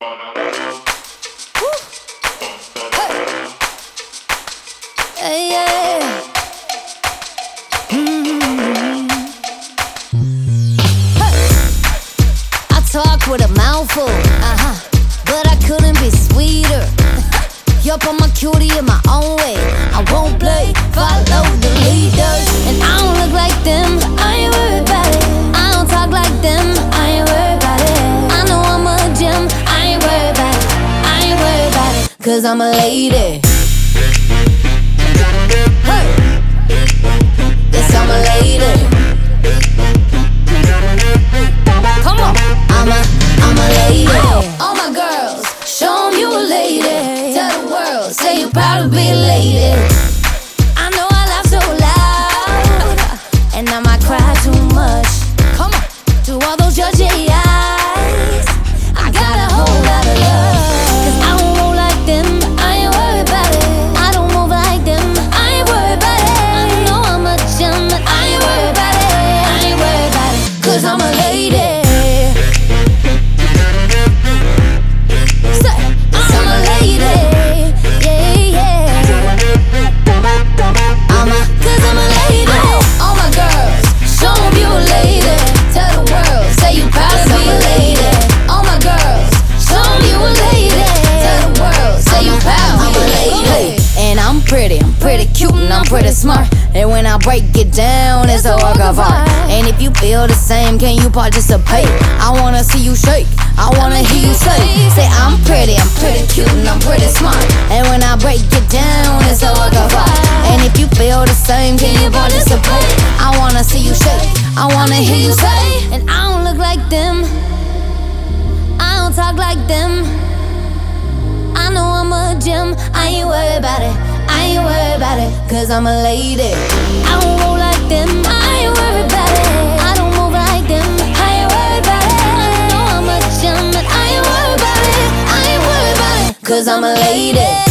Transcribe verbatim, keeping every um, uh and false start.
Hey, yeah. Mm-hmm. Hey. I talk with a mouthful, uh-huh, but I couldn't be sweeter. Yup, I'm a cutie in my own way. I won't play, follow the leaders. And I don't look like them, I ain't worried about it. I don't talk like them, I ain't worried about it. I know I'm a gem, I ain't worried about it. I ain't worried about it, cause I'm a lady. Hey. Yes, I'm a lady. Come on. I'm a, I'm a lady. All my girls, show 'em you a lady. Tell the world, say you're proud to be a lady. I know I laugh so loud, and I might cry too much. Come on. To all those judgy eyes, I got a whole lot of love. Cause I don't roll like them, I ain't worried about it. I don't move like them, I ain't worried about it. I know I'm a gem, but I ain't worried about it. I ain't worried about it, cause I'm a lady. Say, I'm a lady. Yeah, yeah. I'm a, cause I'm a lady. All my girls, show 'em you a lady. Tell the world, say you proud to be a lady. All my girls, show 'em you a lady. Tell the world, say you proud to be a lady. And I'm pretty, I'm pretty cute and I'm pretty smart. And when I break it down, it's a work of art. And if you feel the same, can you participate? I wanna see you shake, I wanna hear you say. Say I'm pretty, I'm pretty cute and I'm pretty smart. And when I break it down, it's a work of art. And if you feel the same, can you participate? I wanna see you shake, I wanna hear you say. And I don't look like them, I don't talk like them. I know I'm a gem, I ain't worried about it. I ain't worried about it, cause I'm a lady. I don't roll like them, I ain't worried about it. I don't move like them, I ain't worried about it. I know I'm a gem, but I ain't worried about it. I ain't worried about it, cause I'm a lady.